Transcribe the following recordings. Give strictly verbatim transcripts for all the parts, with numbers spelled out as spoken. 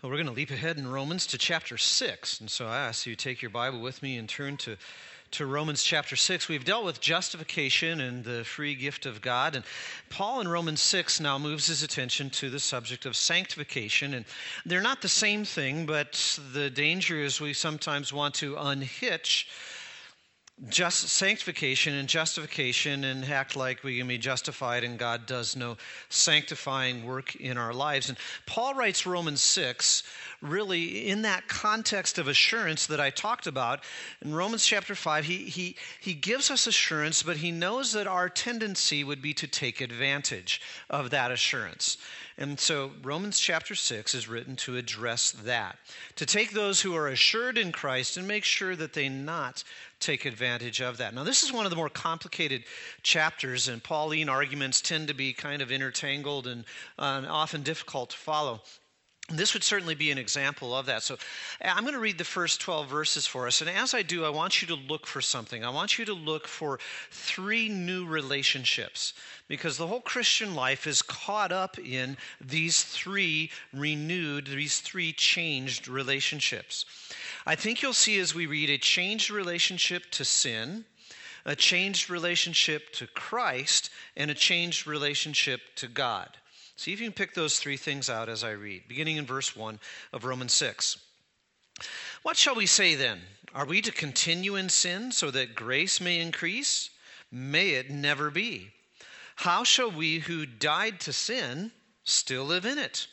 Well, we're going to leap ahead in Romans to chapter six. And so I ask you to take your Bible with me and turn to, to Romans chapter six. We've dealt with justification and the free gift of God. And Paul in Romans six now moves his attention to the subject of sanctification. And they're not the same thing, but the danger is we sometimes want to unhitch just sanctification and justification and act like we can be justified and God does no sanctifying work in our lives. And Paul writes Romans six really in that context of assurance that I talked about. In Romans chapter five, he, he, he gives us assurance, but he knows that our tendency would be to take advantage of that assurance. And so Romans chapter six is written to address that, to take those who are assured in Christ and make sure that they not take advantage of that. Now, this is one of the more complicated chapters, and Pauline arguments tend to be kind of intertangled and uh, often difficult to follow. This would certainly be an example of that. So I'm going to read the first twelve verses for us. And as I do, I want you to look for something. I want you to look for three new relationships, because the whole Christian life is caught up in these three renewed, these three changed relationships. I think you'll see as we read a changed relationship to sin, a changed relationship to Christ, and a changed relationship to God. See if you can pick those three things out as I read, beginning in verse one of Romans six. What shall we say then? Are we to continue in sin so that grace may increase? May it never be. How shall we who died to sin still live in it?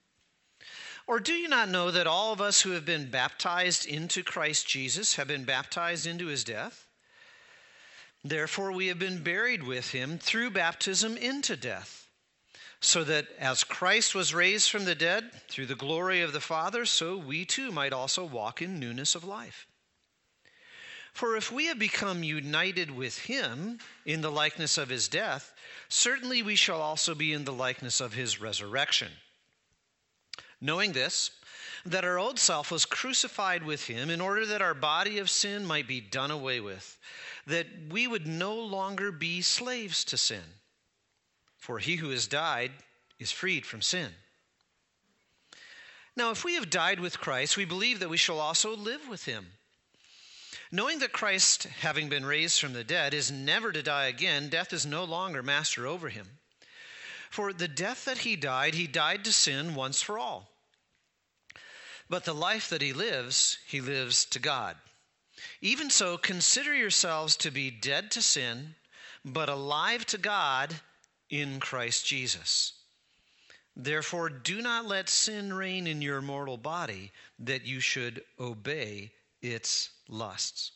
Or do you not know that all of us who have been baptized into Christ Jesus have been baptized into his death? Therefore we have been buried with him through baptism into death, so that as Christ was raised from the dead through the glory of the Father, so we too might also walk in newness of life. For if we have become united with him in the likeness of his death, certainly we shall also be in the likeness of his resurrection. Knowing this, that our old self was crucified with him in order that our body of sin might be done away with, that we would no longer be slaves to sin. For he who has died is freed from sin. Now, if we have died with Christ, we believe that we shall also live with him. Knowing that Christ, having been raised from the dead, is never to die again, death is no longer master over him. For the death that he died, he died to sin once for all. But the life that he lives, he lives to God. Even so, consider yourselves to be dead to sin, but alive to God in Christ Jesus. Therefore, do not let sin reign in your mortal body, that you should obey its lusts.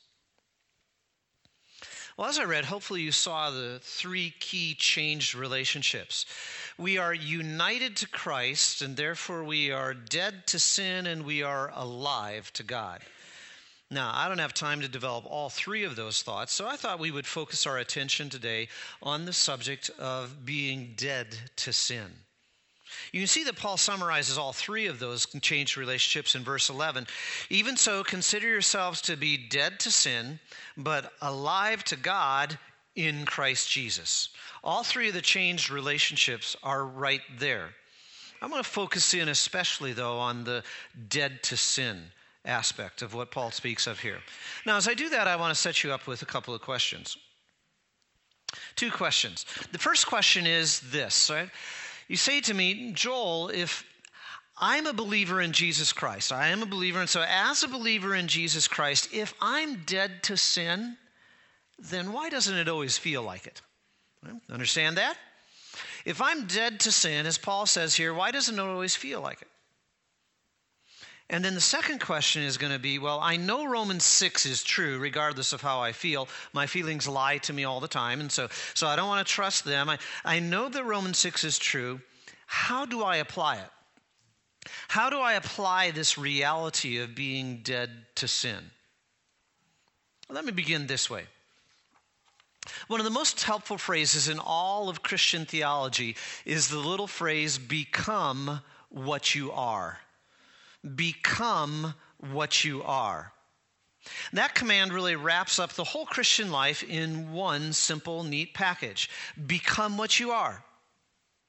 Well, as I read, hopefully you saw the three key changed relationships. We are united to Christ, and therefore we are dead to sin, and we are alive to God. Now, I don't have time to develop all three of those thoughts, so I thought we would focus our attention today on the subject of being dead to sin. You can see that Paul summarizes all three of those changed relationships in verse eleven. Even so, consider yourselves to be dead to sin, but alive to God in Christ Jesus. All three of the changed relationships are right there. I'm going to focus in especially, though, on the dead to sin aspect of what Paul speaks of here. Now, as I do that, I want to set you up with a couple of questions. Two questions. The first question is this, right? You say to me, Joel, if I'm a believer in Jesus Christ, I am a believer, and so as a believer in Jesus Christ, if I'm dead to sin, then why doesn't it always feel like it? Well, understand that? If I'm dead to sin, as Paul says here, why doesn't it always feel like it? And then the second question is going to be, well, I know Romans six is true regardless of how I feel. My feelings lie to me all the time, and so, so I don't want to trust them. I, I know that Romans six is true. How do I apply it? How do I apply this reality of being dead to sin? Well, let me begin this way. One of the most helpful phrases in all of Christian theology is the little phrase, become what you are. Become what you are. That command really wraps up the whole Christian life in one simple, neat package. Become what you are.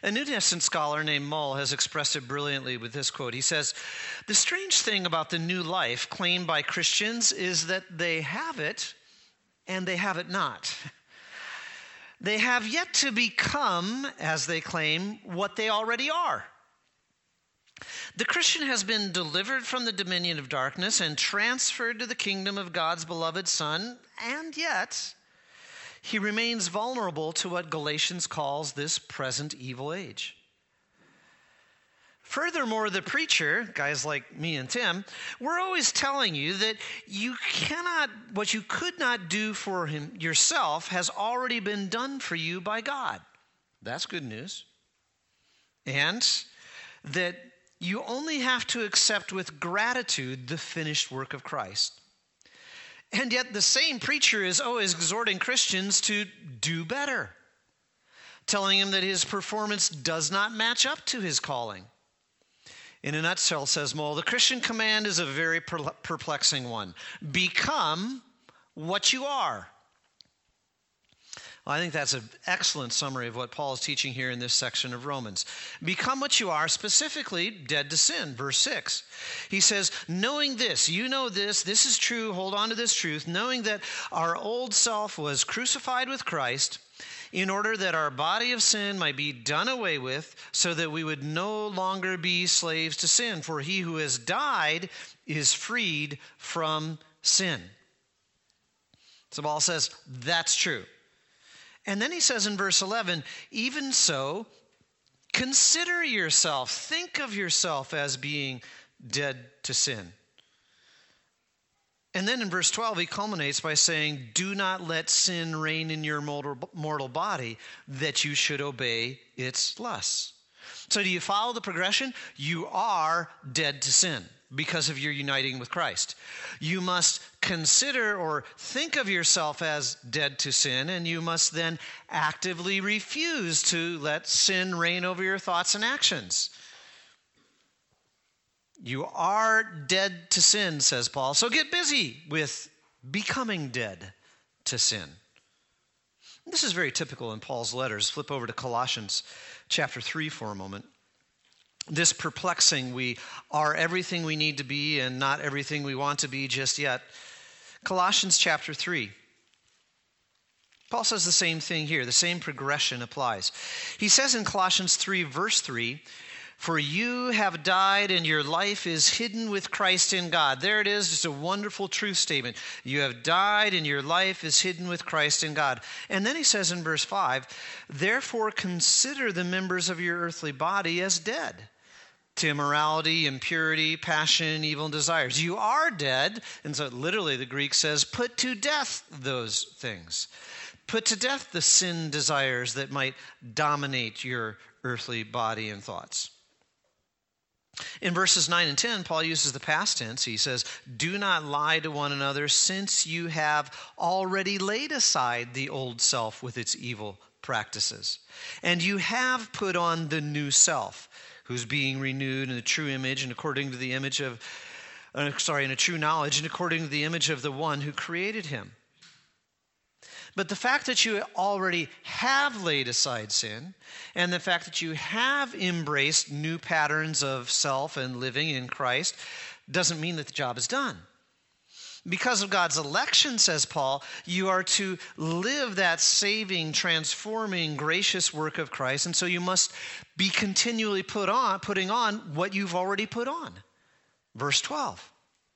A New Testament scholar named Mull has expressed it brilliantly with this quote. He says, "The strange thing about the new life claimed by Christians is that they have it and they have it not. They have yet to become, as they claim, what they already are. The Christian has been delivered from the dominion of darkness and transferred to the kingdom of God's beloved Son, and yet he remains vulnerable to what Galatians calls this present evil age. Furthermore, the preacher, guys like me and Tim, we're always telling you that you cannot, what you could not do for him yourself has already been done for you by God." That's good news. And that you only have to accept with gratitude the finished work of Christ. And yet the same preacher is always exhorting Christians to do better, telling him that his performance does not match up to his calling. In a nutshell, says Mull, the Christian command is a very perplexing one. Become what you are. Well, I think that's an excellent summary of what Paul is teaching here in this section of Romans. Become what you are, specifically dead to sin, verse six. He says, knowing this, you know this, this is true, hold on to this truth, knowing that our old self was crucified with Christ, in order that our body of sin might be done away with, so that we would no longer be slaves to sin. For he who has died is freed from sin. So Paul says, that's true. And then he says in verse eleven, even so, consider yourself, think of yourself as being dead to sin. And then in verse twelve, he culminates by saying, do not let sin reign in your mortal body, that you should obey its lusts. So do you follow the progression? You are dead to sin because of your uniting with Christ. You must consider or think of yourself as dead to sin, and you must then actively refuse to let sin reign over your thoughts and actions. You are dead to sin, says Paul, so get busy with becoming dead to sin. This is very typical in Paul's letters. Flip over to Colossians chapter three for a moment. This perplexing, we are everything we need to be and not everything we want to be just yet. Colossians chapter three. Paul says the same thing here. The same progression applies. He says in Colossians three, verse three, for you have died and your life is hidden with Christ in God. There it is, just a wonderful truth statement. You have died and your life is hidden with Christ in God. And then he says in verse five, therefore consider the members of your earthly body as dead to immorality, impurity, passion, evil desires. You are dead, and so literally the Greek says, put to death those things. Put to death the sin desires that might dominate your earthly body and thoughts. In verses nine and ten, Paul uses the past tense. He says, do not lie to one another, since you have already laid aside the old self with its evil practices. And you have put on the new self, who's being renewed in the true image and according to the image of, uh, sorry, in a true knowledge and according to the image of the one who created him. But the fact that you already have laid aside sin, and the fact that you have embraced new patterns of self and living in Christ, doesn't mean that the job is done. Because of God's election, says Paul, you are to live that saving, transforming, gracious work of Christ, and so you must be continually put on, putting on what you've already put on. Verse twelve.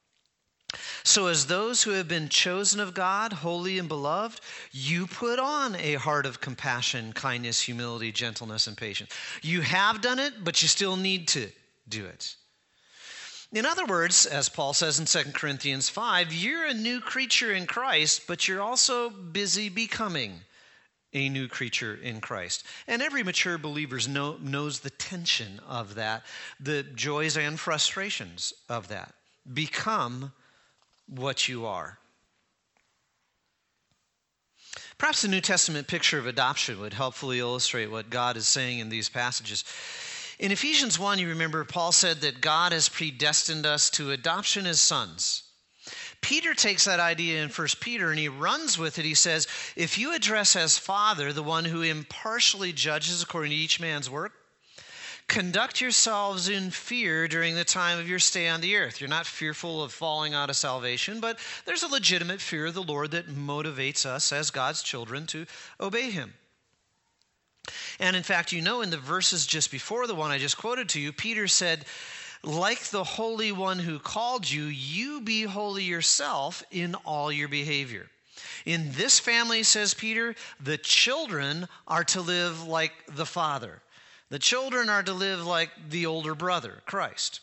So as those who have been chosen of God, holy and beloved, you put on a heart of compassion, kindness, humility, gentleness, and patience. You have done it, but you still need to do it. In other words, as Paul says in Second Corinthians five, you're a new creature in Christ, but you're also busy becoming a new creature in Christ. And every mature believer know, knows the tension of that, the joys and frustrations of that. Become what you are. Perhaps the New Testament picture of adoption would helpfully illustrate what God is saying in these passages. In Ephesians one, you remember Paul said that God has predestined us to adoption as sons. Peter takes that idea in First Peter and he runs with it. He says, if you address as Father the one who impartially judges according to each man's work, Conduct yourselves in fear during the time of your stay on the earth. You're not fearful of falling out of salvation, but there's a legitimate fear of the Lord that motivates us as God's children to obey him. And in fact, you know, in the verses just before the one I just quoted to you, Peter said, like the Holy One who called you, you be holy yourself in all your behavior. In this family, says Peter, the children are to live like the Father. The children are to live like the older brother, Christ.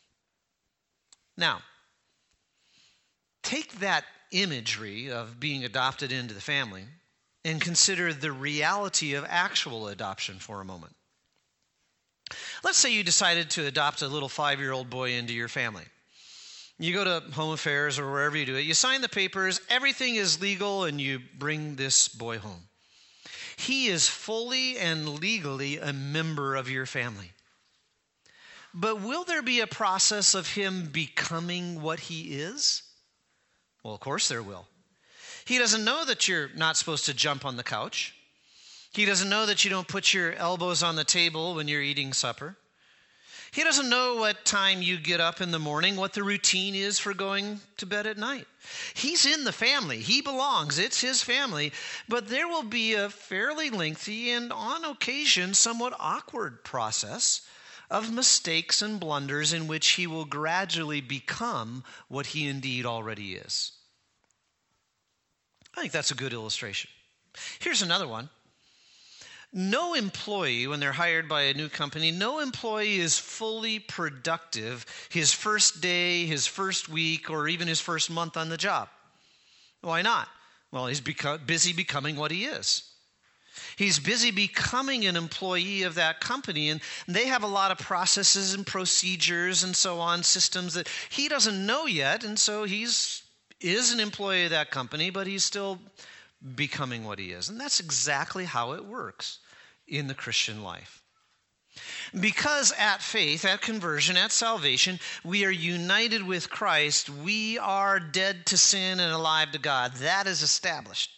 Now, take that imagery of being adopted into the family and consider the reality of actual adoption for a moment. Let's say you decided to adopt a little five-year-old boy into your family. You go to Home Affairs or wherever you do it, you sign the papers, everything is legal, and you bring this boy home. He is fully and legally a member of your family. But will there be a process of him becoming what he is? Well, of course there will. He doesn't know that you're not supposed to jump on the couch. He doesn't know that you don't put your elbows on the table when you're eating supper. He doesn't know what time you get up in the morning, what the routine is for going to bed at night. He's in the family. He belongs. It's his family. But there will be a fairly lengthy and on occasion somewhat awkward process of mistakes and blunders in which he will gradually become what he indeed already is. I think that's a good illustration. Here's another one. No employee, when they're hired by a new company, no employee is fully productive his first day, his first week, or even his first month on the job. Why not? Well, he's beco- busy becoming what he is. He's busy becoming an employee of that company, and they have a lot of processes and procedures and so on, systems that he doesn't know yet, and so he's is an employee of that company, but he's still becoming what he is. And that's exactly how it works in the Christian life. Because at faith, at conversion, at salvation, we are united with Christ, we are dead to sin and alive to God. That is established.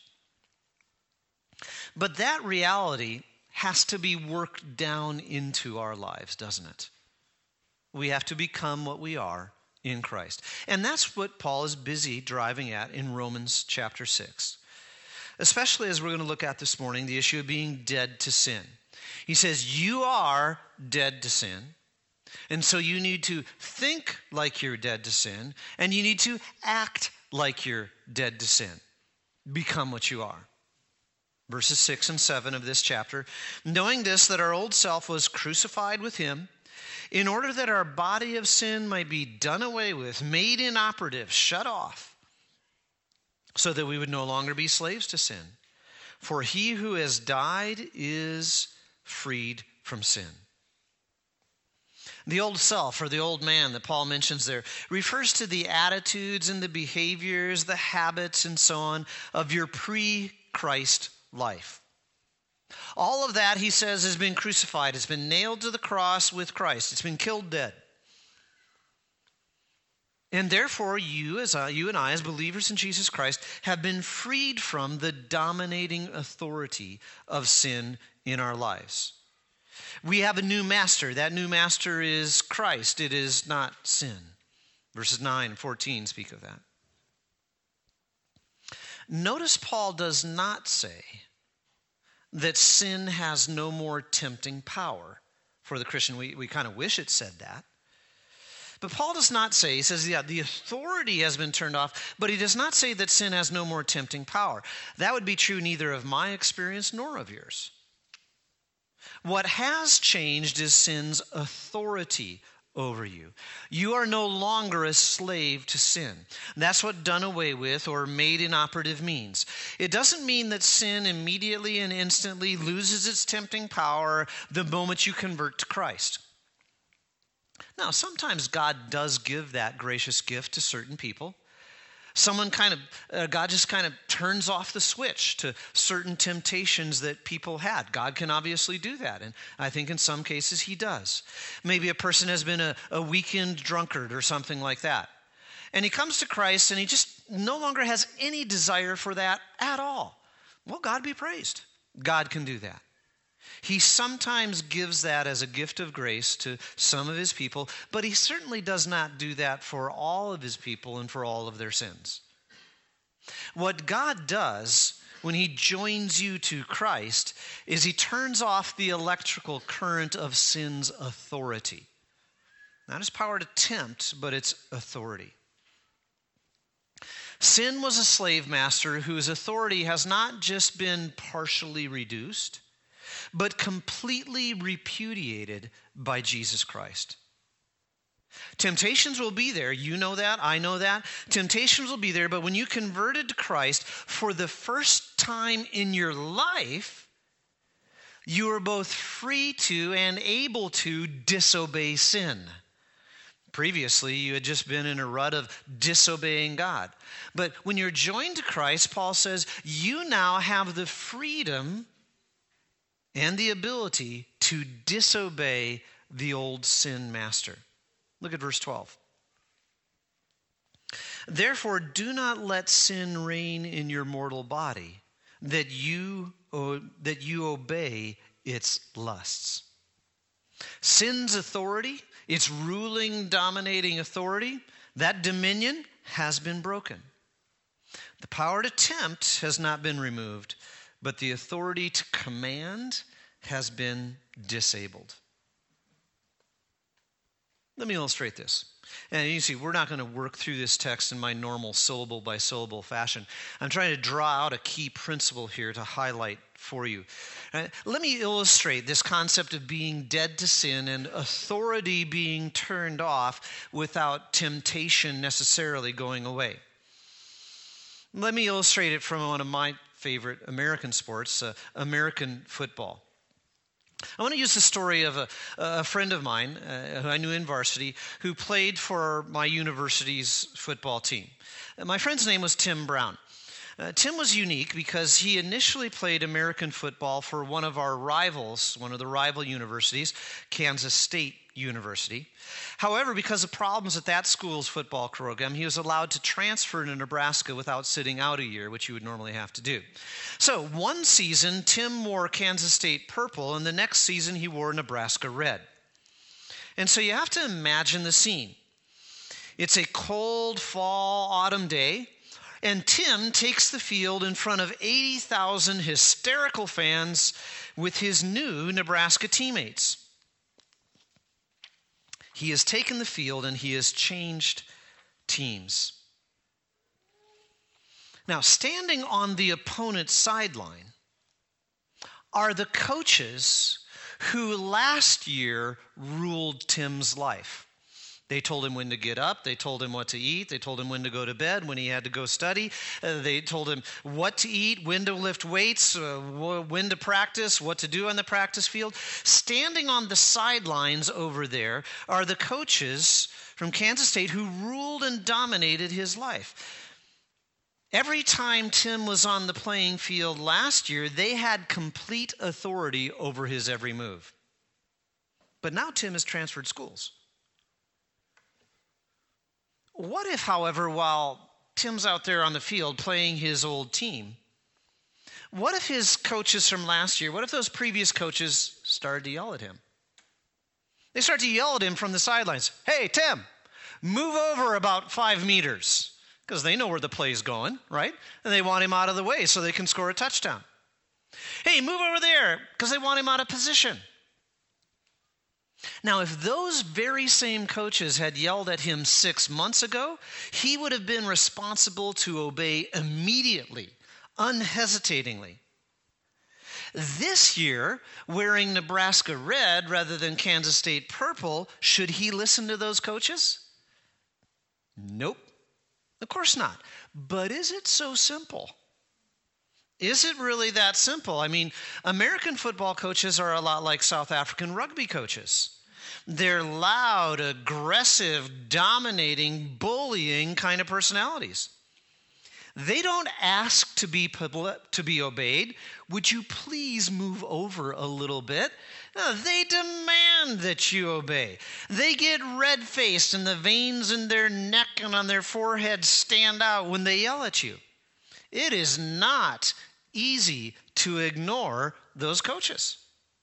But that reality has to be worked down into our lives, doesn't it? We have to become what we are in Christ. And that's what Paul is busy driving at in Romans chapter six. Especially as we're going to look at this morning, the issue of being dead to sin. He says, you are dead to sin, and so you need to think like you're dead to sin, and you need to act like you're dead to sin. Become what you are. Verses six and seven of this chapter, knowing this, that our old self was crucified with him, in order that our body of sin might be done away with, made inoperative, shut off, so that we would no longer be slaves to sin. For he who has died is freed from sin. The old self, or the old man that Paul mentions there, refers to the attitudes and the behaviors, the habits and so on of your pre-Christ life. All of that, he says, has been crucified. It's been nailed to the cross with Christ. It's been killed dead. And therefore, you, as I, you and I, as believers in Jesus Christ, have been freed from the dominating authority of sin in our lives. We have a new master. That new master is Christ. It is not sin. Verses nine and fourteen speak of that. Notice Paul does not say that sin has no more tempting power for the Christian. We, we kind of wish it said that. But Paul does not say, he says, yeah, the authority has been turned off, but he does not say that sin has no more tempting power. That would be true neither of my experience nor of yours. What has changed is sin's authority over you. You are no longer a slave to sin. That's what done away with or made inoperative means. It doesn't mean that sin immediately and instantly loses its tempting power the moment you convert to Christ. Now, sometimes God does give that gracious gift to certain people. Someone kind of, uh, God just kind of turns off the switch to certain temptations that people had. God can obviously do that, and I think in some cases he does. Maybe a person has been a, a weekend drunkard or something like that, and he comes to Christ and he just no longer has any desire for that at all. Well, God be praised. God can do that. He sometimes gives that as a gift of grace to some of his people, but he certainly does not do that for all of his people and for all of their sins. What God does when he joins you to Christ is he turns off the electrical current of sin's authority. Not his power to tempt, but its authority. Sin was a slave master whose authority has not just been partially reduced, but completely repudiated by Jesus Christ. Temptations will be there. You know that. I know that. Temptations will be there. But when you converted to Christ for the first time in your life, you are both free to and able to disobey sin. Previously, you had just been in a rut of disobeying God. But when you're joined to Christ, Paul says, you now have the freedom and the ability to disobey the old sin master. Look at verse twelve. Therefore, do not let sin reign in your mortal body, that you, that you obey its lusts. Sin's authority, its ruling, dominating authority, that dominion has been broken. The power to tempt has not been removed, but the authority to command has been disabled. Let me illustrate this. And you see, we're not going to work through this text in my normal syllable by syllable fashion. I'm trying to draw out a key principle here to highlight for you. Uh, let me illustrate this concept of being dead to sin and authority being turned off without temptation necessarily going away. Let me illustrate it from one of my favorite American sports, uh, American football. I want to use the story of a, a friend of mine uh, who I knew in varsity who played for my university's football team. Uh, my friend's name was Tim Brown. Uh, Tim was unique because he initially played American football for one of our rivals, one of the rival universities, Kansas State University. However, because of problems at that school's football program, he was allowed to transfer to Nebraska without sitting out a year, which you would normally have to do. So one season, Tim wore Kansas State purple, and the next season he wore Nebraska red. And so you have to imagine the scene. It's a cold fall autumn day, and Tim takes the field in front of eighty thousand hysterical fans with his new Nebraska teammates. He has taken the field and he has changed teams. Now, standing on the opponent's sideline are the coaches who last year ruled Tim's life. They told him when to get up. They told him what to eat. They told him when to go to bed, when he had to go study. Uh, they told him what to eat, when to lift weights, uh, when to practice, what to do on the practice field. Standing on the sidelines over there are the coaches from Kansas State who ruled and dominated his life. Every time Tim was on the playing field last year, they had complete authority over his every move. But now Tim has transferred schools. What if, however, while Tim's out there on the field playing his old team, what if his coaches from last year, what if those previous coaches started to yell at him? They start to yell at him from the sidelines. Hey, Tim, move over about five meters. Because they know where the play's going, right? And they want him out of the way so they can score a touchdown. Hey, move over there, because they want him out of position. Now, if those very same coaches had yelled at him six months ago, he would have been responsible to obey immediately, unhesitatingly. This year, wearing Nebraska red rather than Kansas State purple, should he listen to those coaches? Nope. Of course not. But is it so simple? Is it really that simple? I mean, American football coaches are a lot like South African rugby coaches. They're loud, aggressive, dominating, bullying kind of personalities. They don't ask to be to be obeyed. Would you please move over a little bit? No, they demand that you obey. They get red-faced and the veins in their neck and on their forehead stand out when they yell at you. It is not easy to ignore those coaches.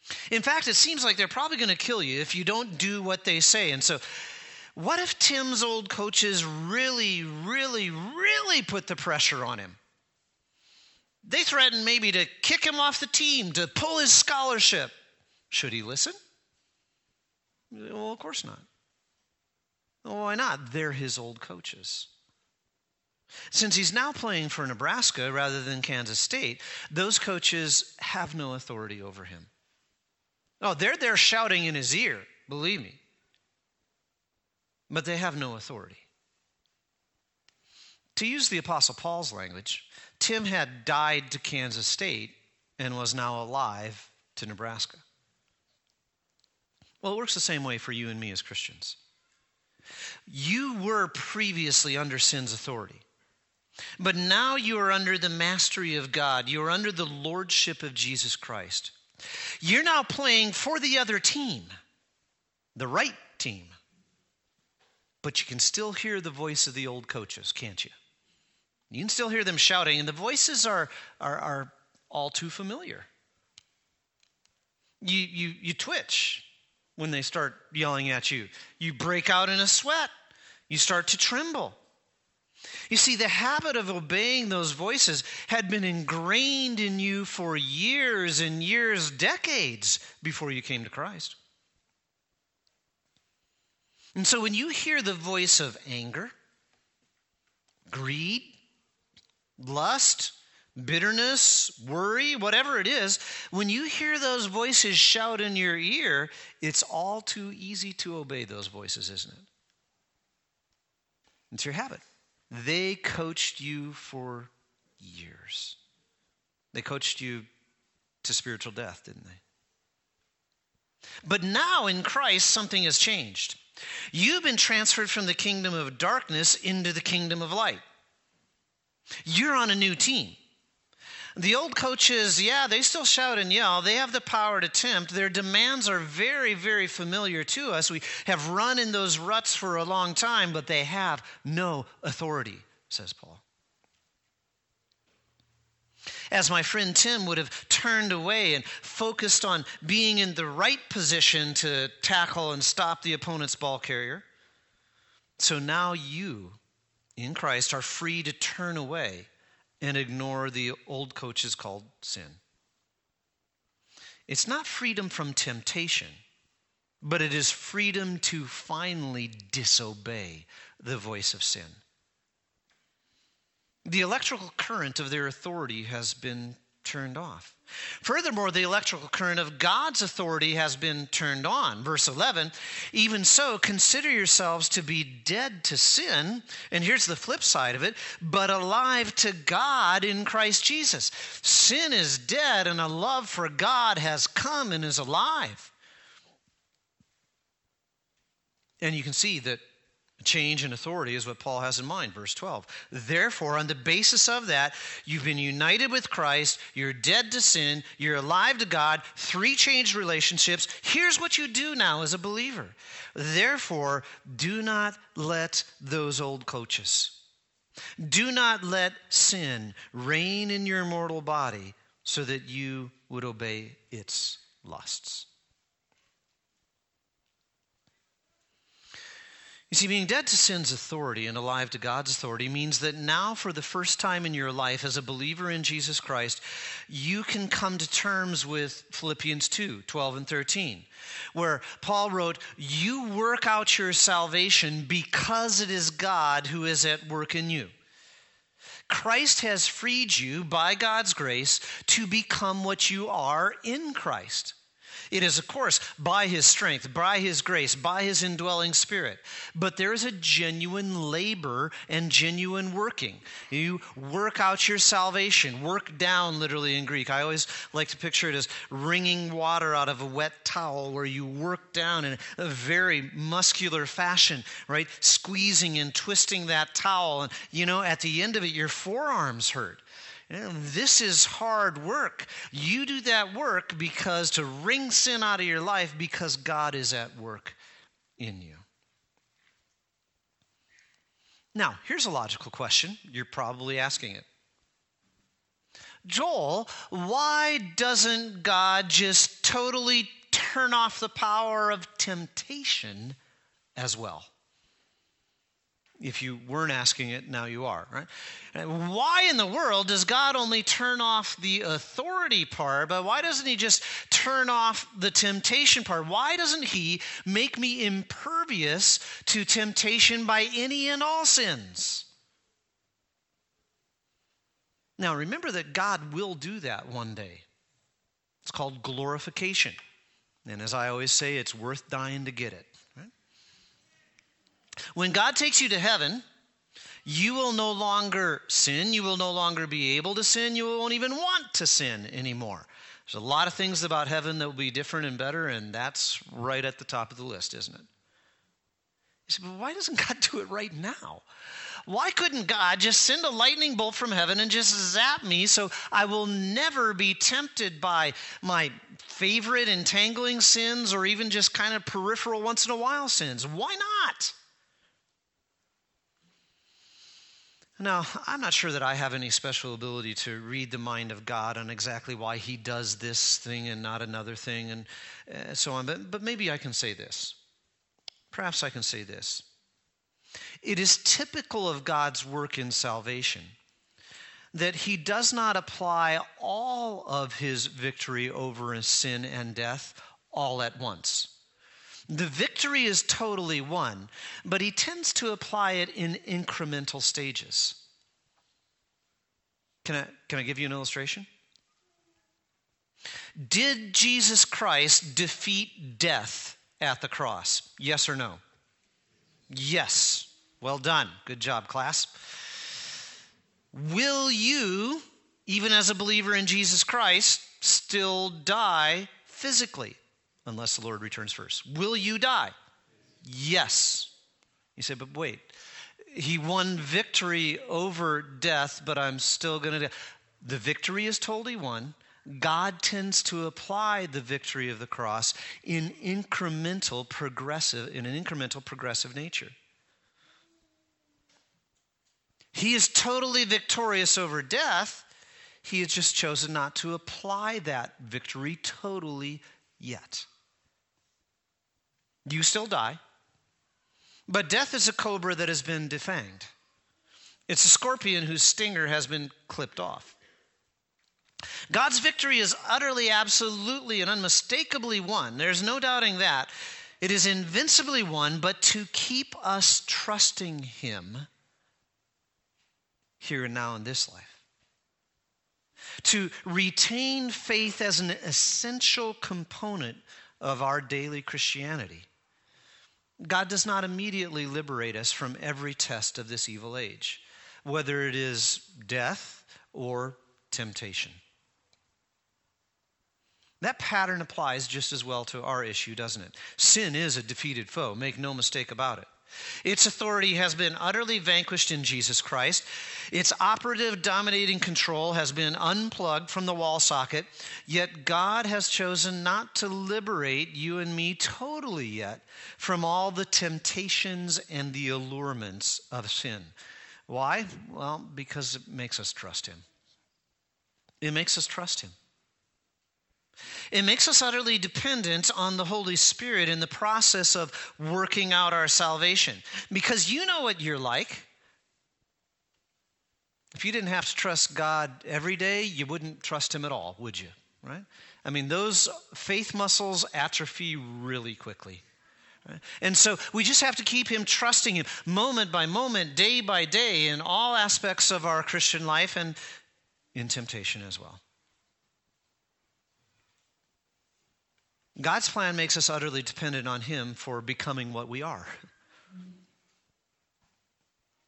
In fact, it seems like they're probably going to kill you if you don't do what they say. And so, what if Tim's old coaches really, really, really put the pressure on him? They threatened maybe to kick him off the team, to pull his scholarship. Should he listen? Well, of course not. Well, why not? They're his old coaches. Since he's now playing for Nebraska rather than Kansas State, those coaches have no authority over him. Oh, they're there shouting in his ear, believe me. But they have no authority. To use the Apostle Paul's language, Tim had died to Kansas State and was now alive to Nebraska. Well, it works the same way for you and me as Christians. You were previously under sin's authority, but now you are under the mastery of God. You are under the lordship of Jesus Christ. You're now playing for the other team, the right team. But you can still hear the voice of the old coaches, can't you? You can still hear them shouting, and the voices are, are, are all too familiar. You, you, you twitch when they start yelling at you. You break out in a sweat. You start to tremble. You see, the habit of obeying those voices had been ingrained in you for years and years, decades before you came to Christ. And so when you hear the voice of anger, greed, lust, bitterness, worry, whatever it is, when you hear those voices shout in your ear, it's all too easy to obey those voices, isn't it? It's your habit. They coached you for years. They coached you to spiritual death, didn't they? But now in Christ, something has changed. You've been transferred from the kingdom of darkness into the kingdom of light. You're on a new team. The old coaches, yeah, they still shout and yell. They have the power to tempt. Their demands are very, very familiar to us. We have run in those ruts for a long time, but they have no authority, says Paul. As my friend Tim would have turned away and focused on being in the right position to tackle and stop the opponent's ball carrier, so now you, in Christ, are free to turn away and ignore the old coaches called sin. It's not freedom from temptation, but it is freedom to finally disobey the voice of sin. The electrical current of their authority has been turned off. Furthermore, the electrical current of God's authority has been turned on. Verse eleven, even so, consider yourselves to be dead to sin, and here's the flip side of it, but alive to God in Christ Jesus. Sin is dead, and a love for God has come and is alive. And you can see that change in authority is what Paul has in mind, verse twelve. Therefore, on the basis of that, you've been united with Christ, you're dead to sin, you're alive to God, three changed relationships. Here's what you do now as a believer. Therefore, do not let those old coaches, do not let sin reign in your mortal body so that you would obey its lusts. You see, being dead to sin's authority and alive to God's authority means that now, for the first time in your life as a believer in Jesus Christ, you can come to terms with Philippians two, twelve and thirteen, where Paul wrote, you work out your salvation because it is God who is at work in you. Christ has freed you by God's grace to become what you are in Christ. It is, of course, by his strength, by his grace, by his indwelling spirit. But there is a genuine labor and genuine working. You work out your salvation. Work down, literally in Greek. I always like to picture it as wringing water out of a wet towel, where you work down in a very muscular fashion, right? Squeezing and twisting that towel. And, you know, at the end of it, your forearms hurt. And this is hard work. You do that work because to wring sin out of your life because God is at work in you. Now, here's a logical question. You're probably asking it. Joel, why doesn't God just totally turn off the power of temptation as well? If you weren't asking it, now you are, right? Why in the world does God only turn off the authority part, but why doesn't he just turn off the temptation part? Why doesn't he make me impervious to temptation by any and all sins? Now, remember that God will do that one day. It's called glorification. And as I always say, it's worth dying to get it. Right? When God takes you to heaven, you will no longer sin. You will no longer be able to sin. You won't even want to sin anymore. There's a lot of things about heaven that will be different and better, and that's right at the top of the list, isn't it? You say, but why doesn't God do it right now? Why couldn't God just send a lightning bolt from heaven and just zap me so I will never be tempted by my favorite entangling sins or even just kind of peripheral once in a while sins? Why not? Now, I'm not sure that I have any special ability to read the mind of God on exactly why he does this thing and not another thing and uh, so on, but, but maybe I can say this. Perhaps I can say this. It is typical of God's work in salvation that he does not apply all of his victory over sin and death all at once. The victory is totally won, but he tends to apply it in incremental stages. Can I, can I give you an illustration? Did Jesus Christ defeat death at the cross? Yes or no? Yes. Well done. Good job, class. Will you, even as a believer in Jesus Christ, still die physically? Unless the Lord returns first. Will you die? Yes. You say, but wait. He won victory over death, but I'm still going to die. The victory is totally won. God tends to apply the victory of the cross in incremental progressive, in an incremental progressive nature. He is totally victorious over death. He has just chosen not to apply that victory totally yet. You still die, but death is a cobra that has been defanged. It's a scorpion whose stinger has been clipped off. God's victory is utterly, absolutely, and unmistakably won. There's no doubting that. It is invincibly won, but to keep us trusting him here and now in this life. To retain faith as an essential component of our daily Christianity. God does not immediately liberate us from every test of this evil age, whether it is death or temptation. That pattern applies just as well to our issue, doesn't it? Sin is a defeated foe, make no mistake about it. Its authority has been utterly vanquished in Jesus Christ. Its operative dominating control has been unplugged from the wall socket, yet God has chosen not to liberate you and me totally yet from all the temptations and the allurements of sin. Why? Well, because it makes us trust him. It makes us trust him. It makes us utterly dependent on the Holy Spirit in the process of working out our salvation. Because you know what you're like. If you didn't have to trust God every day, you wouldn't trust him at all, would you? Right? I mean, those faith muscles atrophy really quickly. Right? And so we just have to keep him trusting him moment by moment, day by day, in all aspects of our Christian life and in temptation as well. God's plan makes us utterly dependent on him for becoming what we are.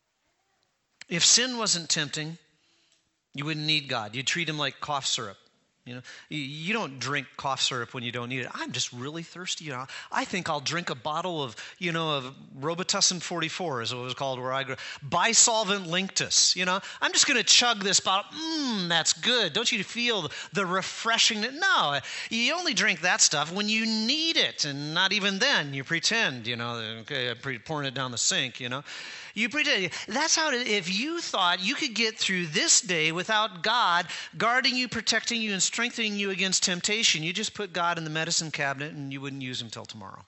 If sin wasn't tempting, you wouldn't need God. You'd treat him like cough syrup. You know, you, you don't drink cough syrup when you don't need it. I'm just really thirsty. You know, I think I'll drink a bottle of, you know, of Robitussin forty-four is what it was called where I grew. Bisolvent Linctus. You know, I'm just going to chug this bottle. Mmm, that's good. Don't you feel the refreshing? No, you only drink that stuff when you need it, and not even then. You pretend. You know, okay, I'm pouring it down the sink. You know. You pretend. That's how it, if you thought you could get through this day without God guarding you, protecting you, and strengthening you against temptation, you just put God in the medicine cabinet and you wouldn't use him till tomorrow.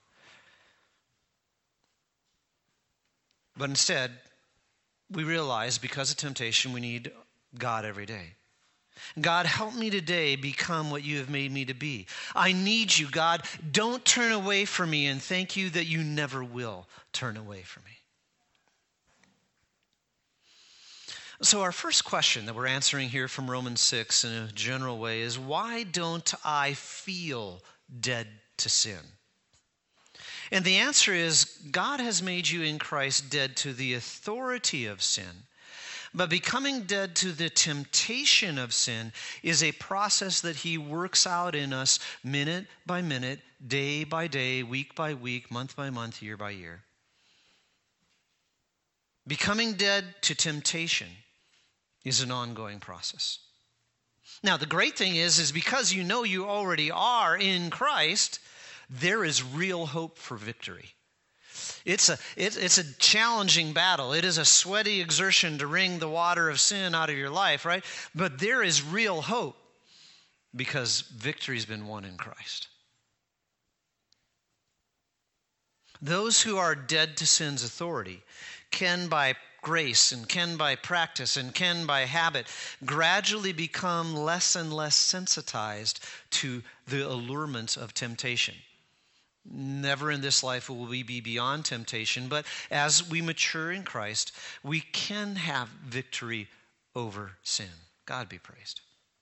But instead, we realize because of temptation, we need God every day. God, help me today become what you have made me to be. I need you, God. Don't turn away from me, and thank you that you never will turn away from me. So our first question that we're answering here from Romans six in a general way is, why don't I feel dead to sin? And the answer is, God has made you in Christ dead to the authority of sin. But becoming dead to the temptation of sin is a process that he works out in us minute by minute, day by day, week by week, month by month, year by year. Becoming dead to temptation is an ongoing process. Now, the great thing is, is because you know you already are in Christ, there is real hope for victory. It's a, it's, it's a challenging battle. It is a sweaty exertion to wring the water of sin out of your life, right? But there is real hope because victory's been won in Christ. Those who are dead to sin's authority can, by grace and can by practice and can by habit, gradually become less and less sensitized to the allurements of temptation. Never in this life will we be beyond temptation, but as we mature in Christ, we can have victory over sin. God be praised.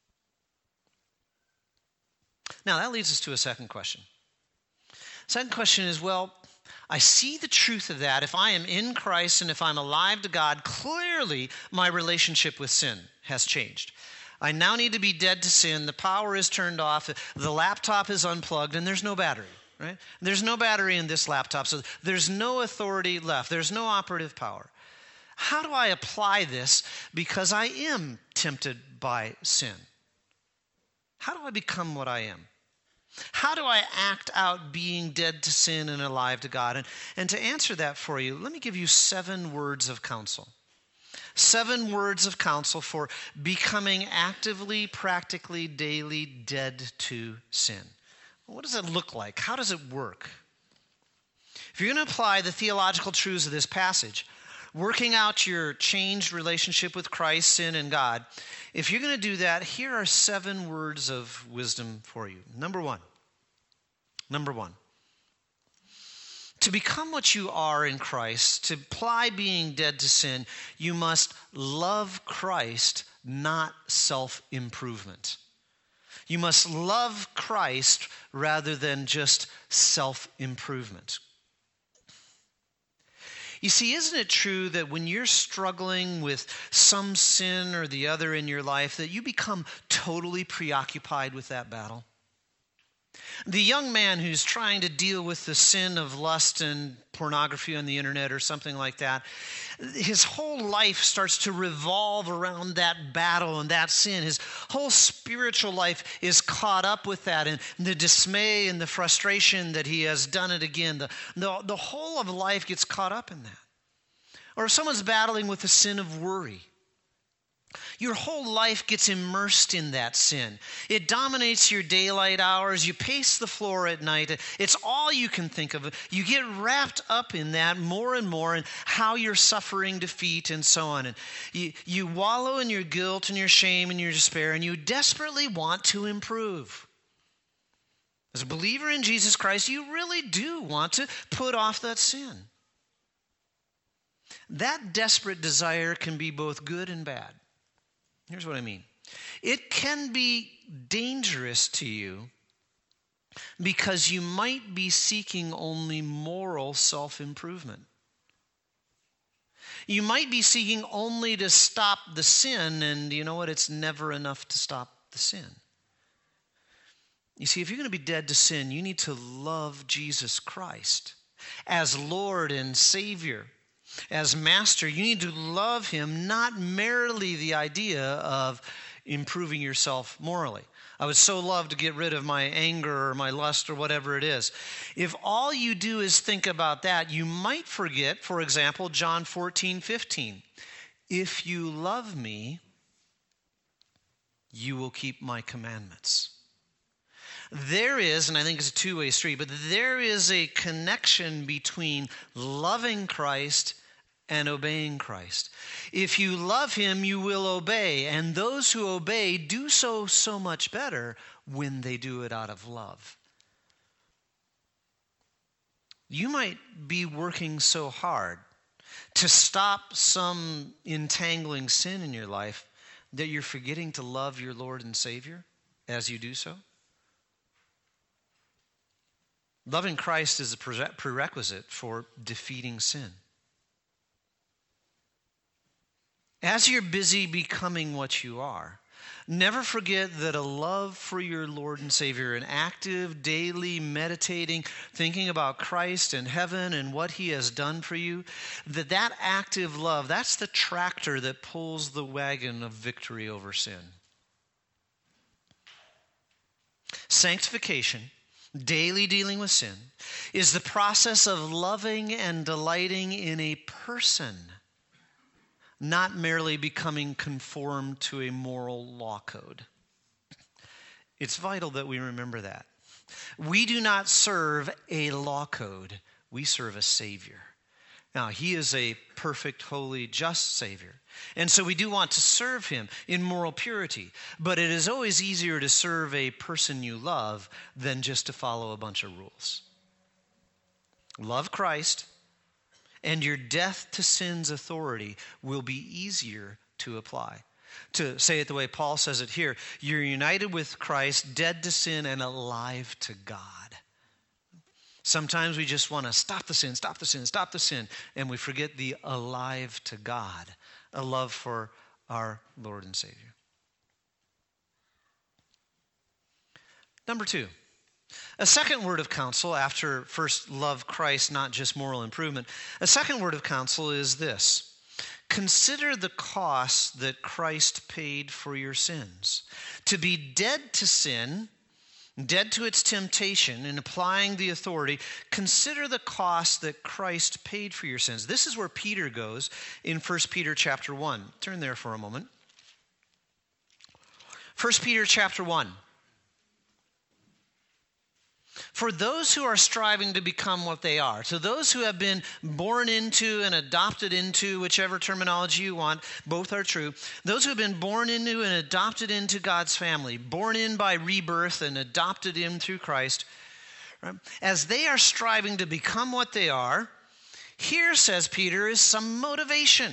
Now that leads us to a second question. Second question is, well, I see the truth of that. If I am in Christ and if I'm alive to God, clearly my relationship with sin has changed. I now need to be dead to sin. The power is turned off. The laptop is unplugged and there's no battery, right? There's no battery in this laptop, so there's no authority left. There's no operative power. How do I apply this because I am tempted by sin? How do I become what I am? How do I act out being dead to sin and alive to God? And, and to answer that for you, let me give you seven words of counsel. Seven words of counsel for becoming actively, practically, daily dead to sin. What does it look like? How does it work? If you're going to apply the theological truths of this passage, working out your changed relationship with Christ, sin, and God, if you're going to do that, here are seven words of wisdom for you. Number one. Number one. To become what you are in Christ, to apply being dead to sin, you must love Christ, not self-improvement. You must love Christ rather than just self-improvement. You see, isn't it true that when you're struggling with some sin or the other in your life, that you become totally preoccupied with that battle? The young man who's trying to deal with the sin of lust and pornography on the internet or something like that, his whole life starts to revolve around that battle and that sin. His whole spiritual life is caught up with that, and the dismay and the frustration that he has done it again. The, the, the whole of life gets caught up in that. Or if someone's battling with the sin of worry, your whole life gets immersed in that sin. It dominates your daylight hours. You pace the floor at night. It's all you can think of. You get wrapped up in that more and more, and how you're suffering defeat and so on. And you, you wallow in your guilt and your shame and your despair, and you desperately want to improve. As a believer in Jesus Christ, you really do want to put off that sin. That desperate desire can be both good and bad. Here's what I mean. It can be dangerous to you because you might be seeking only moral self-improvement. You might be seeking only to stop the sin, and you know what? It's never enough to stop the sin. You see, if you're going to be dead to sin, you need to love Jesus Christ as Lord and Savior, as Master. You need to love him, not merely the idea of improving yourself morally. I would so love to get rid of my anger or my lust or whatever it is. If all you do is think about that, you might forget, for example, John fourteen fifteen. If you love me, you will keep my commandments. There is, and I think it's a two-way street, but there is a connection between loving Christ and obeying Christ. If you love him, you will obey, and those who obey do so so much better when they do it out of love. You might be working so hard to stop some entangling sin in your life that you're forgetting to love your Lord and Savior as you do so. Loving Christ is a prerequisite for defeating sin. As you're busy becoming what you are, never forget that a love for your Lord and Savior, an active, daily meditating, thinking about Christ and heaven and what he has done for you, that that active love, that's the tractor that pulls the wagon of victory over sin. Sanctification, daily dealing with sin, is the process of loving and delighting in a person, not merely becoming conformed to a moral law code. It's vital that we remember that. We do not serve a law code. We serve a Savior. Now, he is a perfect, holy, just Savior. And so we do want to serve him in moral purity. But it is always easier to serve a person you love than just to follow a bunch of rules. Love Christ, and your death to sin's authority will be easier to apply. To say it the way Paul says it here, you're united with Christ, dead to sin, and alive to God. Sometimes we just want to stop the sin, stop the sin, stop the sin, and we forget the alive to God, a love for our Lord and Savior. Number two, a second word of counsel after first love Christ, not just moral improvement. A second word of counsel is this: consider the cost that Christ paid for your sins. To be dead to sin, dead to its temptation, and applying the authority, consider the cost that Christ paid for your sins. This is where Peter goes in First Peter chapter one. Turn there for a moment. First Peter chapter one. For those who are striving to become what they are, to those who have been born into and adopted into, whichever terminology you want, both are true. Those who have been born into and adopted into God's family, born in by rebirth and adopted in through Christ, right? As they are striving to become what they are, here, says Peter, is some motivation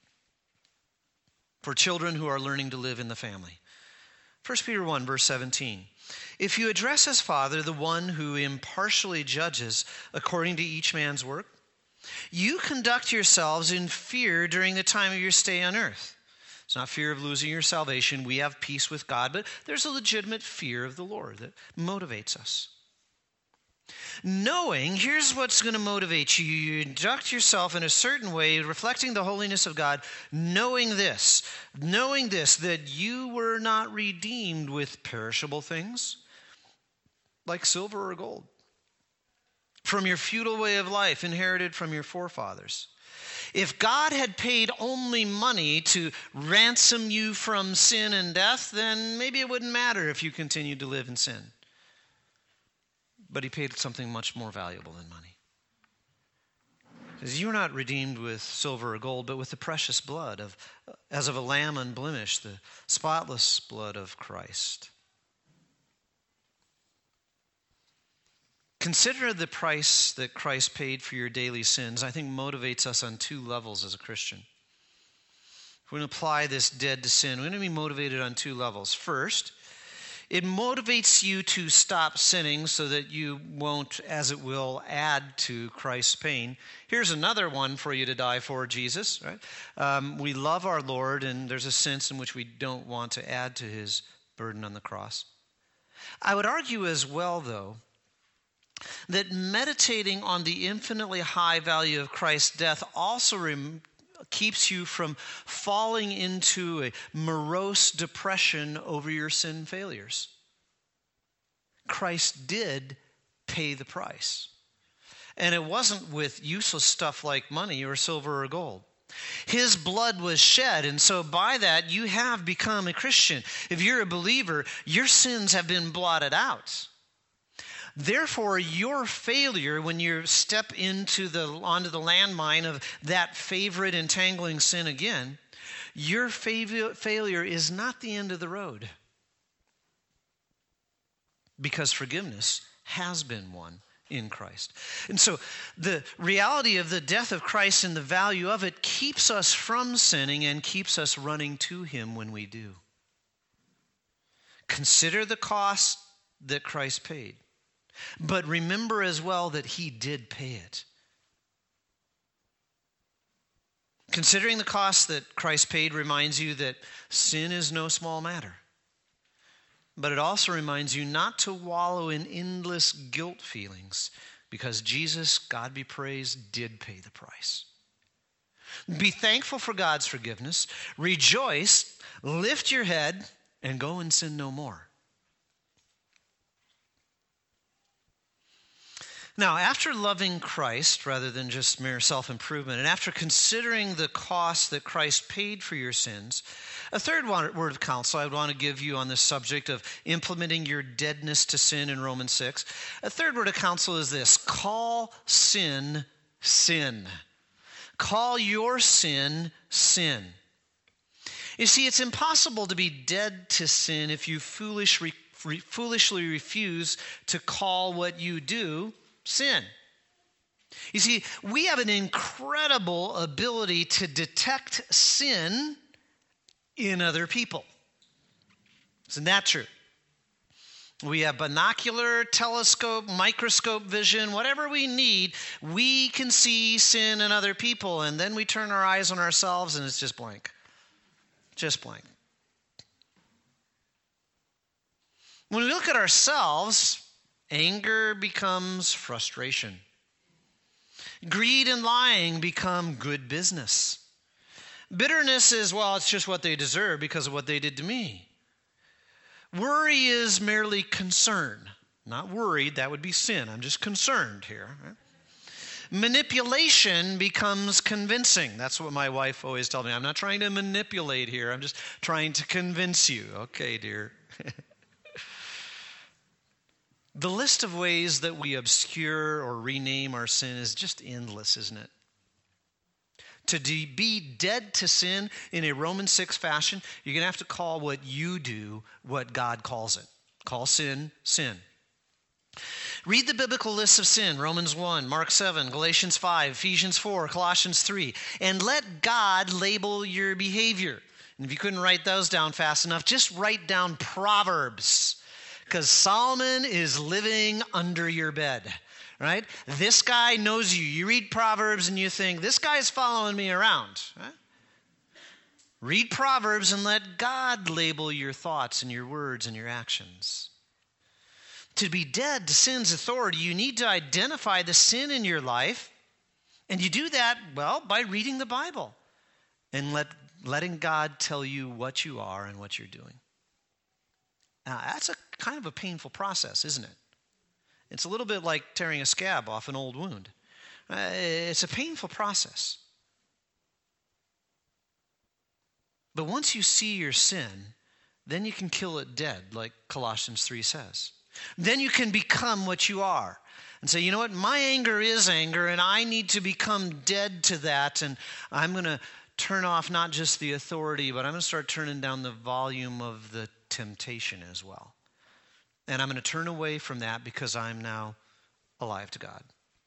for children who are learning to live in the family. First Peter one, verse seventeen. If you address as Father the one who impartially judges according to each man's work, you conduct yourselves in fear during the time of your stay on earth. It's not fear of losing your salvation. We have peace with God, but there's a legitimate fear of the Lord that motivates us. Knowing, here's what's going to motivate you. You conduct yourself in a certain way, reflecting the holiness of God, knowing this, knowing this, that you were not redeemed with perishable things, like silver or gold, from your futile way of life inherited from your forefathers. If God had paid only money to ransom you from sin and death, then maybe it wouldn't matter if you continued to live in sin. But he paid something much more valuable than money. Because you're not redeemed with silver or gold, but with the precious blood of, as of a lamb unblemished, the spotless blood of Christ. Consider the price that Christ paid for your daily sins. I think motivates us on two levels as a Christian. If we're going to apply this dead to sin, we're going to be motivated on two levels. First, it motivates you to stop sinning so that you won't, as it will, add to Christ's pain. Here's another one for you to die for, Jesus. Right? Um, we love our Lord, and there's a sense in which we don't want to add to his burden on the cross. I would argue as well, though, that meditating on the infinitely high value of Christ's death also rem- keeps you from falling into a morose depression over your sin failures. Christ did pay the price. And it wasn't with useless stuff like money or silver or gold. His blood was shed, and so by that you have become a Christian. If you're a believer, your sins have been blotted out. Therefore, your failure when you step into the onto the landmine of that favorite entangling sin again, your fav- failure is not the end of the road. Because forgiveness has been won in Christ. And so the reality of the death of Christ and the value of it keeps us from sinning and keeps us running to him when we do. Consider the cost that Christ paid. But remember as well that he did pay it. Considering the cost that Christ paid reminds you that sin is no small matter. But it also reminds you not to wallow in endless guilt feelings, because Jesus, God be praised, did pay the price. Be thankful for God's forgiveness. Rejoice, lift your head, and go and sin no more. Now, after loving Christ rather than just mere self-improvement, and after considering the cost that Christ paid for your sins, a third word of counsel I would want to give you on this subject of implementing your deadness to sin in Romans six. A third word of counsel is this: call sin, sin. Call your sin, sin. You see, it's impossible to be dead to sin if you foolish re, re, foolishly refuse to call what you do sin. You see, we have an incredible ability to detect sin in other people. Isn't that true? We have binocular, telescope, microscope vision, whatever we need, we can see sin in other people, and then we turn our eyes on ourselves and it's just blank. Just blank. When we look at ourselves, anger becomes frustration. Greed and lying become good business. Bitterness is, well, it's just what they deserve because of what they did to me. Worry is merely concern. Not worried, that would be sin. I'm just concerned here. Right? Manipulation becomes convincing. That's what my wife always tells me. I'm not trying to manipulate here. I'm just trying to convince you. Okay, dear. The list of ways that we obscure or rename our sin is just endless, isn't it? To de- be dead to sin in a Romans six fashion, you're going to have to call what you do what God calls it. Call sin, sin. Read the biblical lists of sin, Romans one, Mark seven, Galatians five, Ephesians four, Colossians three, and let God label your behavior. And if you couldn't write those down fast enough, just write down Proverbs. Because Solomon is living under your bed, right? This guy knows you. You read Proverbs and you think, this guy's following me around. Right? Read Proverbs and let God label your thoughts and your words and your actions. To be dead to sin's authority, you need to identify the sin in your life. And you do that, well, by reading the Bible and let, letting God tell you what you are and what you're doing. Now, that's a kind of a painful process, isn't it? It's a little bit like tearing a scab off an old wound. Uh, it's a painful process. But once you see your sin, then you can kill it dead, like Colossians three says. Then you can become what you are and say, you know what, my anger is anger, and I need to become dead to that, and I'm going to turn off not just the authority, but I'm going to start turning down the volume of the temptation as well. And I'm going to turn away from that because I'm now alive to God.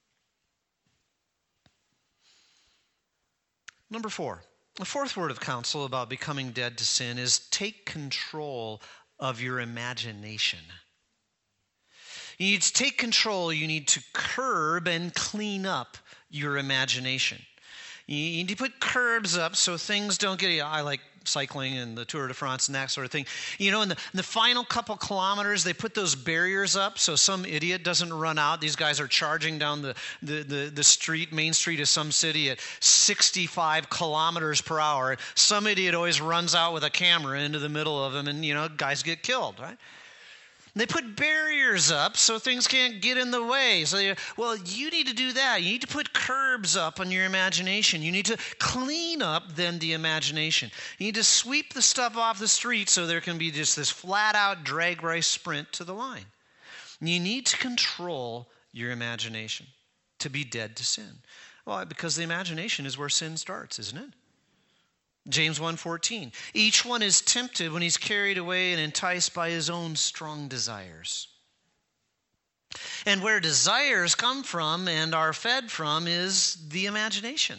Number four, the fourth word of counsel about becoming dead to sin is take control of your imagination. You need to take control. You need to curb and clean up your imagination. You need to put curbs up so things don't get, I like cycling and the Tour de France and that sort of thing. You know, in the, in the final couple kilometers, they put those barriers up so some idiot doesn't run out. These guys are charging down the, the, the, the street, main street of some city at sixty-five kilometers per hour. Some idiot always runs out with a camera into the middle of them, and, you know, guys get killed, right? They put barriers up so things can't get in the way. So, you, well, you need to do that. You need to put curbs up on your imagination. You need to clean up then the imagination. You need to sweep the stuff off the street so there can be just this flat-out drag race sprint to the line. You need to control your imagination to be dead to sin. Well, because the imagination is where sin starts, isn't it? James one fourteen, each one is tempted when he's carried away and enticed by his own strong desires. And where desires come from and are fed from is the imagination.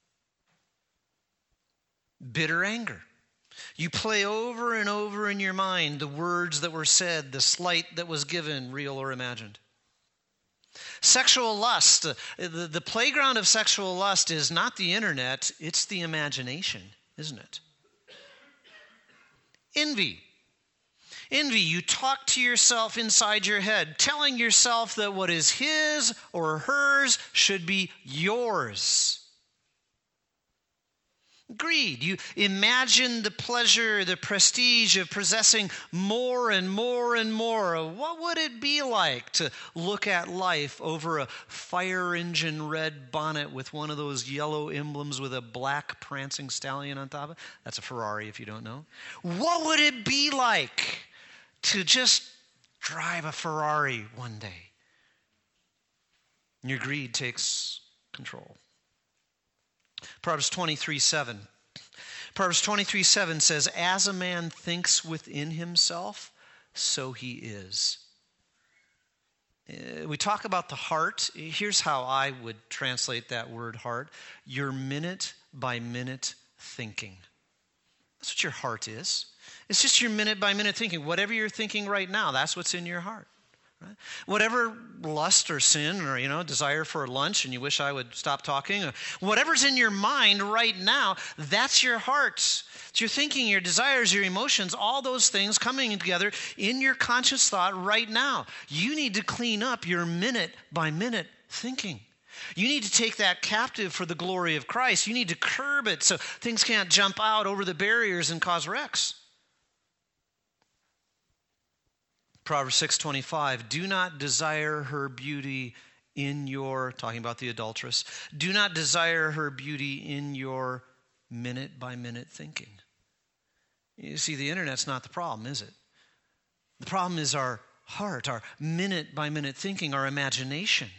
Bitter anger. You play over and over in your mind the words that were said, the slight that was given, real or imagined. Sexual lust. The, the playground of sexual lust is not the internet, it's the imagination, isn't it? Envy. Envy, you talk to yourself inside your head, telling yourself that what is his or hers should be yours. Greed, you imagine the pleasure, the prestige of possessing more and more and more. What would it be like to look at life over a fire engine red bonnet with one of those yellow emblems with a black prancing stallion on top of it? That's a Ferrari if you don't know. What would it be like to just drive a Ferrari one day? And your greed takes control. Proverbs twenty-three seven. Proverbs twenty-three seven says, as a man thinks within himself, so he is. Uh, we talk about the heart. Here's how I would translate that word heart. Your minute by minute thinking. That's what your heart is. It's just your minute by minute thinking. Whatever you're thinking right now, that's what's in your heart. Right? Whatever lust or sin or, you know, desire for lunch and you wish I would stop talking, or whatever's in your mind right now, that's your heart. It's your thinking, your desires, your emotions, all those things coming together in your conscious thought right now. You need to clean up your minute by minute thinking. You need to take that captive for the glory of Christ. You need to curb it so things can't jump out over the barriers and cause wrecks. Proverbs six twenty-five, do not desire her beauty in your, talking about the adulteress, do not desire her beauty in your minute by minute thinking. You see, the internet's not the problem, is it? The problem is our heart, our minute by minute thinking, our imagination.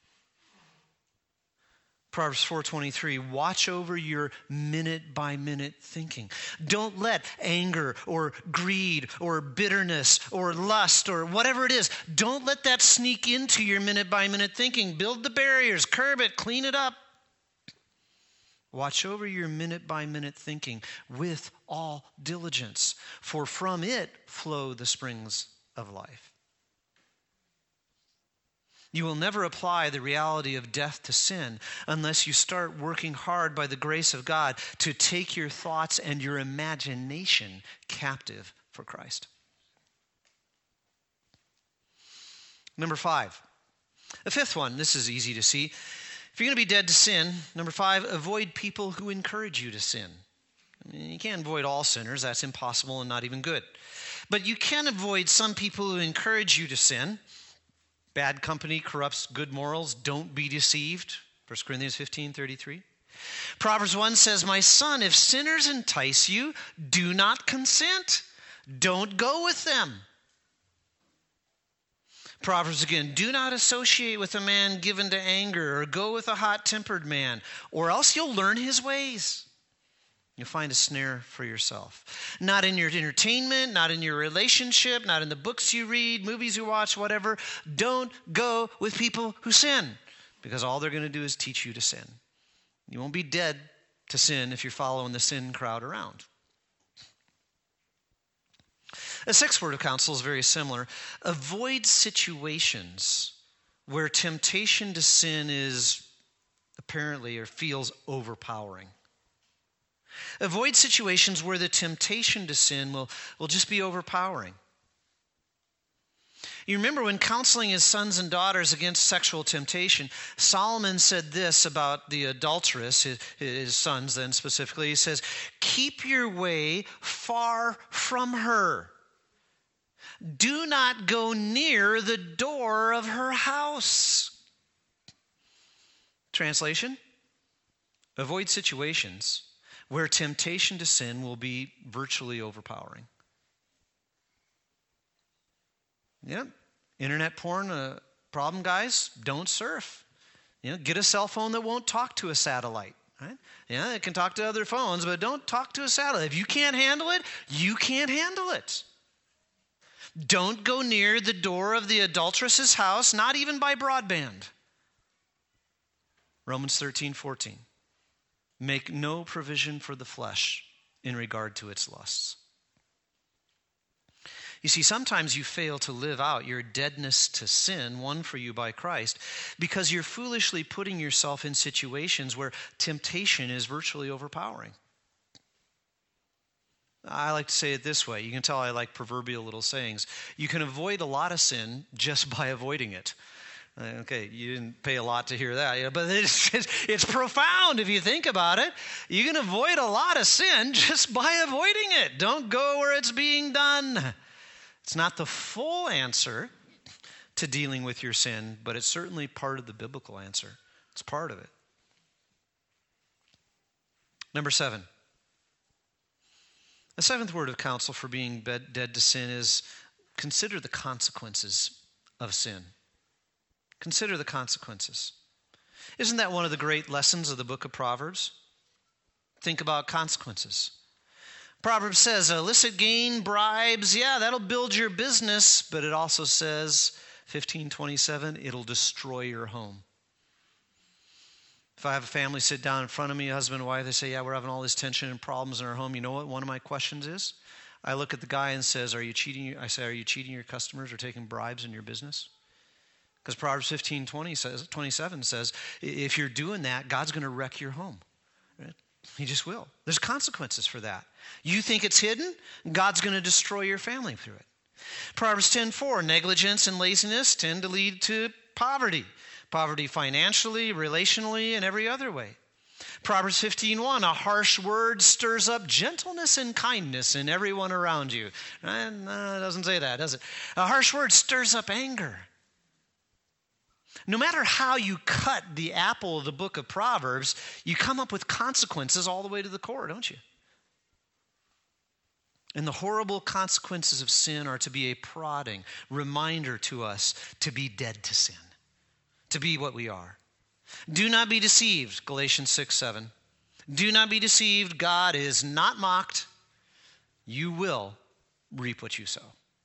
Proverbs four twenty-three, watch over your minute by minute thinking. Don't let anger or greed or bitterness or lust or whatever it is, don't let that sneak into your minute by minute thinking. Build the barriers, curb it, clean it up. Watch over your minute by minute thinking with all diligence, for from it flow the springs of life. You will never apply the reality of death to sin unless you start working hard by the grace of God to take your thoughts and your imagination captive for Christ. Number five. The fifth one, this is easy to see. If you're going to be dead to sin, number five, avoid people who encourage you to sin. I mean, you can't avoid all sinners. That's impossible and not even good. But you can avoid some people who encourage you to sin. Bad company corrupts good morals. Don't be deceived. First Corinthians fifteen thirty-three. Proverbs one says, my son, if sinners entice you, do not consent. Don't go with them. Proverbs again, do not associate with a man given to anger or go with a hot-tempered man, or else you'll learn his ways. You'll find a snare for yourself. Not in your entertainment, not in your relationship, not in the books you read, movies you watch, whatever. Don't go with people who sin, because all they're going to do is teach you to sin. You won't be dead to sin if you're following the sin crowd around. The sixth word of counsel is very similar. Avoid situations where temptation to sin is apparently or feels overpowering. Avoid situations where the temptation to sin will, will just be overpowering. You remember when counseling his sons and daughters against sexual temptation, Solomon said this about the adulteress, his, his sons then specifically. He says, keep your way far from her. Do not go near the door of her house. Translation, avoid situations where temptation to sin will be virtually overpowering. Yeah, internet porn, uh, problem, guys, don't surf. You know, get a cell phone that won't talk to a satellite. Right? Yeah, it can talk to other phones, but don't talk to a satellite. If you can't handle it, you can't handle it. Don't go near the door of the adulteress's house, not even by broadband. Romans thirteen fourteen. Make no provision for the flesh in regard to its lusts. You see, sometimes you fail to live out your deadness to sin, won for you by Christ, because you're foolishly putting yourself in situations where temptation is virtually overpowering. I like to say it this way. You can tell I like proverbial little sayings. You can avoid a lot of sin just by avoiding it. Okay, you didn't pay a lot to hear that, but it's, it's, it's profound if you think about it. You can avoid a lot of sin just by avoiding it. Don't go where it's being done. It's not the full answer to dealing with your sin, but it's certainly part of the biblical answer. It's part of it. Number seven. The seventh word of counsel for being dead to sin is consider the consequences of sin. Consider the consequences. Isn't that one of the great lessons of the book of Proverbs? Think about consequences. Proverbs says, illicit gain, bribes, yeah, that'll build your business, but it also says, fifteen twenty-seven, it'll destroy your home. If I have a family sit down in front of me, husband and wife, they say, yeah, we're having all this tension and problems in our home. You know what one of my questions is? I look at the guy and says, are you cheating? I say, are you cheating your customers or taking bribes in your business? Because Proverbs fifteen twenty says, twenty-seven says, if you're doing that, God's going to wreck your home. Right? He just will. There's consequences for that. You think it's hidden? God's going to destroy your family through it. Proverbs ten four, negligence and laziness tend to lead to poverty. Poverty financially, relationally, and every other way. Proverbs fifteen one, a harsh word stirs up gentleness and kindness in everyone around you. And, uh, it doesn't say that, does it? A harsh word stirs up anger. No matter how you cut the apple of the book of Proverbs, you come up with consequences all the way to the core, don't you? And the horrible consequences of sin are to be a prodding reminder to us to be dead to sin, to be what we are. Do not be deceived, Galatians six seven. Do not be deceived, God is not mocked. You will reap what you sow.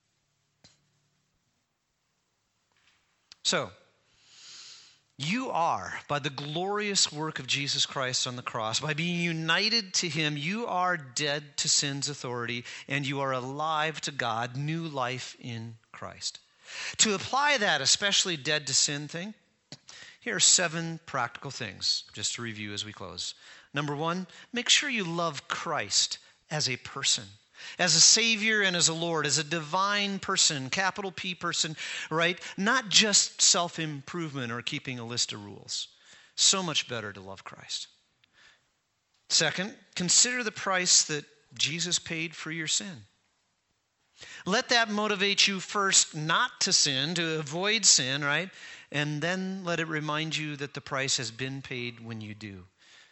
So, you are, by the glorious work of Jesus Christ on the cross, by being united to him, you are dead to sin's authority, and you are alive to God, new life in Christ. To apply that especially dead to sin thing, here are seven practical things, just to review as we close. Number one, make sure you love Christ as a person, as a Savior and as a Lord, as a divine person, capital P person, right? Not just self-improvement or keeping a list of rules. So much better to love Christ. Second, consider the price that Jesus paid for your sin. Let that motivate you first not to sin, to avoid sin, right? And then let it remind you that the price has been paid when you do.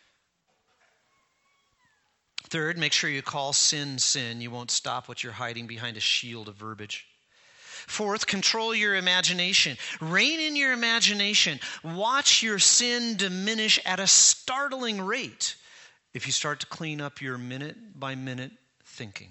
Third, make sure you call sin, sin. You won't stop what you're hiding behind a shield of verbiage. Fourth, control your imagination. Rein in your imagination. Watch your sin diminish at a startling rate if you start to clean up your minute-by-minute thinking.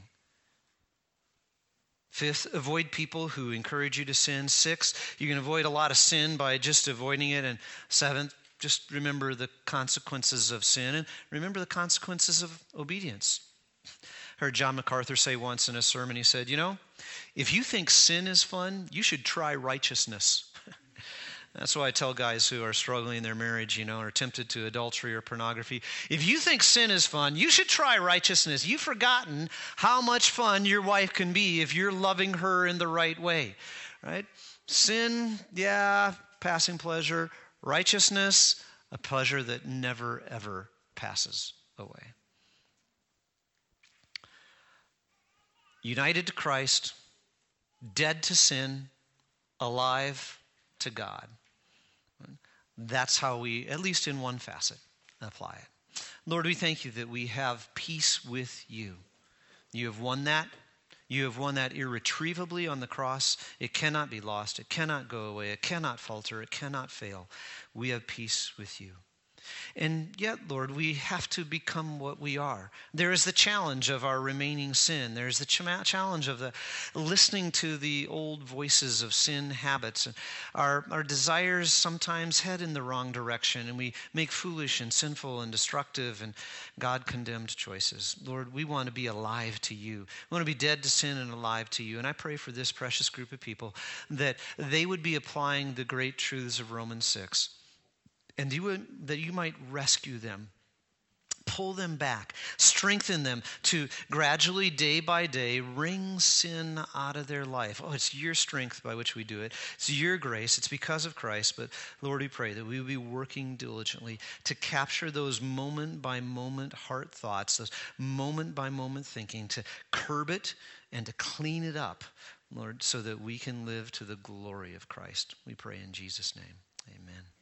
Fifth, avoid people who encourage you to sin. Sixth, you can avoid a lot of sin by just avoiding it. And seventh, just remember the consequences of sin and remember the consequences of obedience. I heard John MacArthur say once in a sermon, he said, you know, if you think sin is fun, you should try righteousness. That's why I tell guys who are struggling in their marriage, you know, are tempted to adultery or pornography. If you think sin is fun, you should try righteousness. You've forgotten how much fun your wife can be if you're loving her in the right way, right? Sin, yeah, passing pleasure. Righteousness, a pleasure that never, ever passes away. United to Christ, dead to sin, alive to God. That's how we, at least in one facet, apply it. Lord, we thank you that we have peace with you. You have won that. You have won that irretrievably on the cross. It cannot be lost. It cannot go away. It cannot falter. It cannot fail. We have peace with you. And yet, Lord, we have to become what we are. There is the challenge of our remaining sin. There's the ch- challenge of the listening to the old voices of sin habits. Our, our desires sometimes head in the wrong direction, and we make foolish and sinful and destructive and God-condemned choices. Lord, we want to be alive to you. We want to be dead to sin and alive to you. And I pray for this precious group of people that they would be applying the great truths of Romans six. And you would, that you might rescue them, pull them back, strengthen them to gradually, day by day, wring sin out of their life. Oh, it's your strength by which we do it. It's your grace. It's because of Christ. But Lord, we pray that we will be working diligently to capture those moment-by-moment heart thoughts, those moment-by-moment thinking, to curb it and to clean it up, Lord, so that we can live to the glory of Christ. We pray in Jesus' name. Amen.